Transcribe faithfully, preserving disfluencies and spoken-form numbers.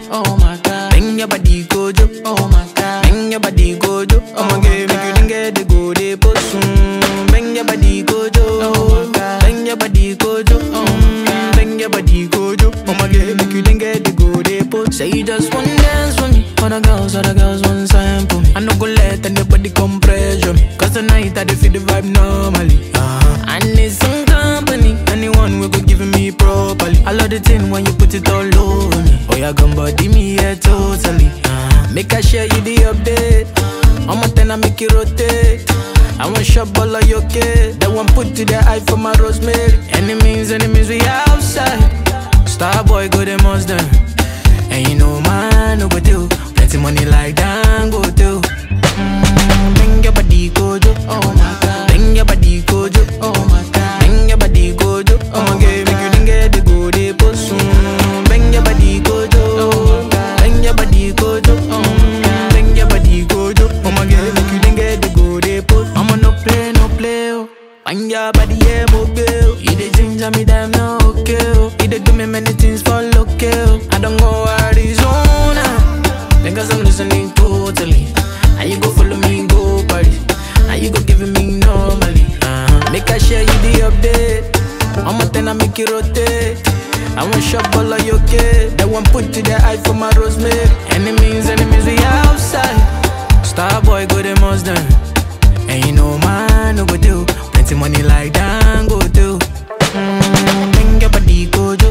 oh my god. Bring your body gojo, oh my god. Bring your body gojo, oh my god. Make you didn't get the go de posun. Bring your body gojo, oh my god. Bring your body gojo, oh my god. Bring your body gojo, oh my god. Make you didn't get the go de posun. Say you just want dance for me. Other girls, other girls want sample me. I no go let anybody come pressure me. Cause tonight I dey feel the vibe normally. Uh-huh. I need some company. Anyone will go give me properly. I love the thing when you put it all over me. Oh, yeah, gon' body me, yeah, totally. uh, Make I share you the update. I'm a ten, I make it rotate. I want shop all of your kid. That one put to the eye for my rosemary. Enemies, enemies, we outside. Star boy, go them most them. And you know man, no go do. Plenty money like that, go do. mm, Bring your body, gojo, oh my god. Bring your body, gojo, oh my god. Bring your body, gojo, oh my god. Make you didn't get the go de posun. Bring your body, gojo, oh my god. Bring your body, gojo, oh my god. Bring your body, gojo, oh my god. Make you didn't get the go de posun. I'ma no play, no play, oh. Bring your body, yeah, mobile. You the ginger me, damn no okay, oh. You the do me many things for local. I don't go Arizona, because I'm listening totally. And you go follow me, go party. And you go giving me normally. uh-huh. Make I share you the update. I'm a ten, I make it rotate. I want shop all of your kid. That one put to the eye for my rosemary. Enemies, enemies, we outside. Star boy, go them most done. And you know man, no go do. Plenty money like that, go do. mm, Bring your body, gojo,